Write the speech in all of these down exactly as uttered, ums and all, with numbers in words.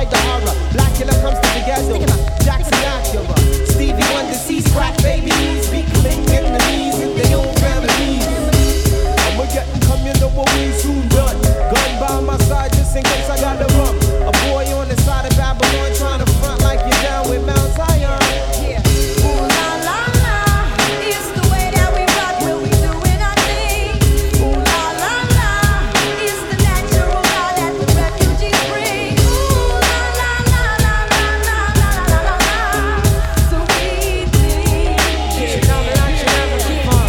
the horror. Black killer comes to the ghetto. Jackson Acura, Stevie Wonder sees crack babies, be clean Vietnamese with their own families. I'ma get and come, you know what we soon done. Gun by my side just in case I got the rum. A boy on the side of Babylon trying to front like you're down with Mount Zion. Yeah. Ooh la la la, it's the way that we rock when we doing our thing. Ooh la la la, it's the natural law that the refugees bring. Ooh la la la la la la la la la la. So we think. Yeah, no, not you never be fun.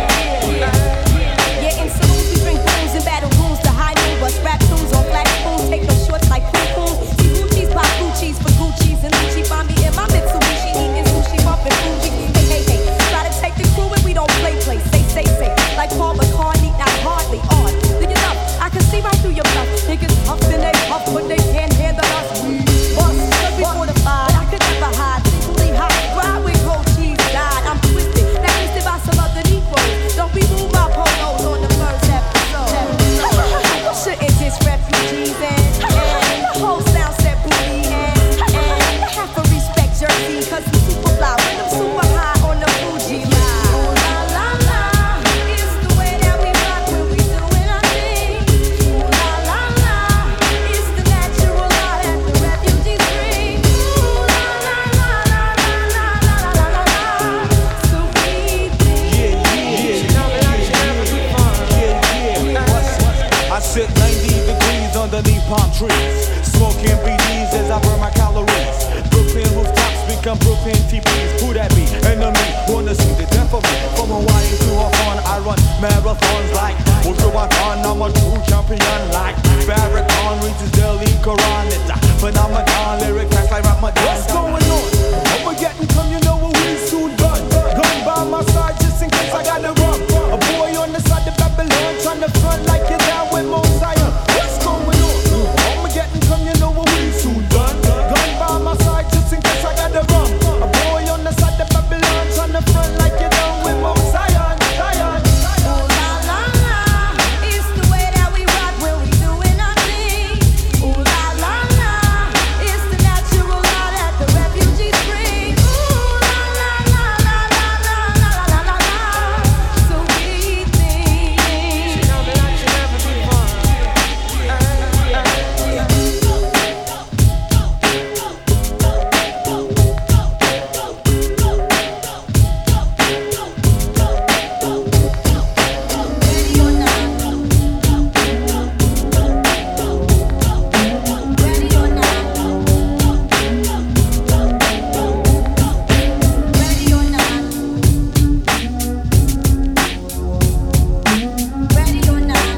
Yeah, in saloons we drink booze, in battle rooms the high noon bus rap tunes on black spoons, take no shorts like poo poo. See Gucci's pop Gucci's for Gucci's and Gucci find me in my Mitsubishi eating sushi, bumping Fuji. Hey hey hey, try to take the crew and we don't play play. Say say say, like Paul McCartney, not hardly on. Look it up, I can see right through your bluff. Niggas huff and they huff, but they can't handle us. We bust, cause we fortified. I could never hide, legally hot. Ride with cold cheese, died. I'm twisted, now twisted by some other Negroes. Don't be moved by polos on the first episode. You shouldn't diss refugees and, and the whole sound set booty and, and have to respect Jersey, cause we super fly when I'm super high on the Fuji line. Ooh la la la, it's the way that we rock when we doing our thing. Ooh la la la, it's the natural law that the refugees bring. Ooh la la la la la la la la la la. So we think. Yeah, yeah, no, not you never be fun. Yeah, yeah. I sit ninety degrees underneath palm trees, smoking B Ds as I burn my calories. Brooklyn rooftops become Brooklyn T Ps. Who that be? Enemy, wanna see the death of me. From Hawaii to Hawthorne, I run marathons like Ultrawathon. I'm a true champion like Farrakhan reaches Delhi Quran. It's a phenomenon, lyric tracks like Ramadan. What's going on? I'ma get and come, you know what we soon done. Gun by my side just in case I got the rum. A boy on the side of Babylon trying to front like you're down with Mount Zion. What's going on? I'ma get and come, you know what we soon done. Gun by my side just in case I got the rum. A boy on the side of Babylon trying to front like you're down with Mount Zion. Zion. Ooh la la la, it's the way that we rock when we doing our thing. Ooh la la la, it's the natural law that the refugees bring. Ooh la la la la la la la la la la. So we think. No, not you never be fun. Ready or not. Ready or not. Ready or not. Ready or not.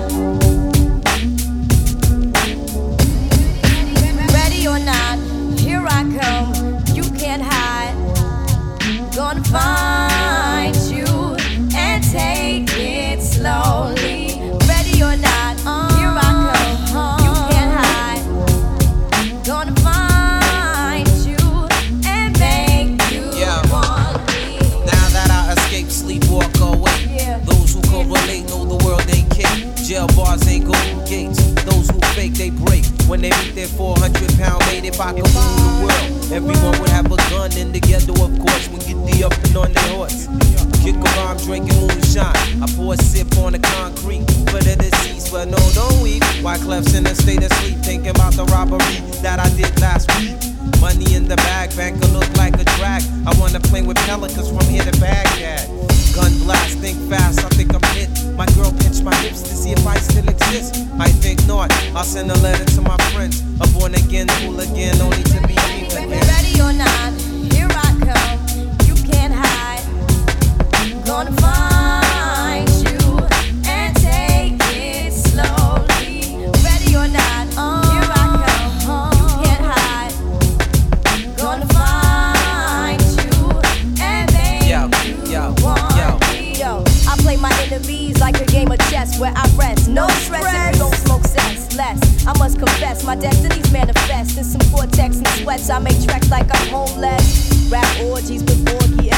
Ready or not. Here I come. You can't hide. Gonna find you and take it slowly. Ready or not, here I come. You can't hide. Gonna find you and make you Yeah. want me. Now that I escape, sleep, walk away. Yeah. Those who correlate know the world ain't cake. Jail bars ain't golden gates. Those who fake, they break. When they meet their four hundred pound mate, if I could rule the world, everyone would have a gun in the ghetto, of course. We get the up and on their horse. Kick around drinking moonshine. I pour a sip on the concrete for the deceased, but no, don't weep. Why Clef's in a state of sleep, thinking about the robbery that I did last week. Money in the bag, banker look like a drag. I wanna play with pelicans from here to Baghdad. Gun blast, think fast, I think I'm hit. My girl pinched my hips to see if I still exist. I think not, I'll send a letter to my friends. A born again hooligan, only to be seen again. Ready or not, here I come. You can't hide. Gonna find you and take it slowly. Ready or not, here I come. You can't hide. Gonna find you and make Yo, you yo, want yo. me. Yo, I play my enemies like a game of chess where I rest. No stress if you don't smoke sense. Less, I must confess, my destinies manifest. In some vortex and sweats, I make tracks like I'm homeless. Rap orgies with Borgie and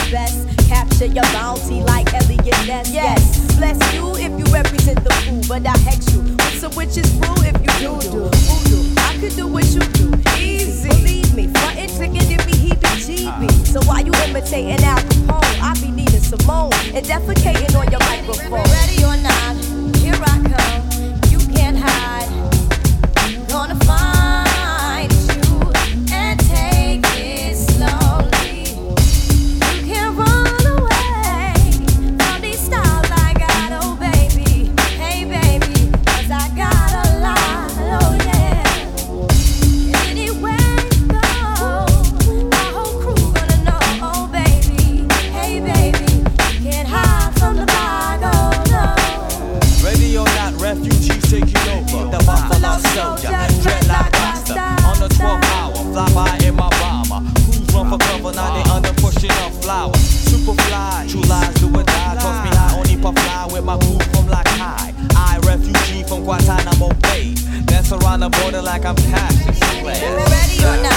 best. Capture your bounty like Elliot Ness. Yes, bless you if you represent the fool, but I hex you with some witches brew if you do do voodoo. I could do what you do, easy. Believe me, frontin' trickin' if me heebie-jeebie. So while you imitating Al Capone, I be needing Simone and defecating on your microphone. Ready or not, here I come. You can't hide. Gonna find you and take it slowly. You can't run away from these styles I got, oh baby. Hey baby, 'cause I got a lot, oh yeah. Anywhere you go, my whole crew gonna know, oh baby. Hey baby, you can't hide from the bag, oh no. Ready or not, refugees taking over. The Buffalo Soldier, dreadlock roster. On the twelfth hour, fly by in my bomber. Who's run for cover, now they under pushing up flowers. Super fly, true lies do or die. Toss me high, only puff fly with my crew from like high. I, refugee from Guantanamo Bay. Dance around the border like I'm Cassius Clay. Ready or not?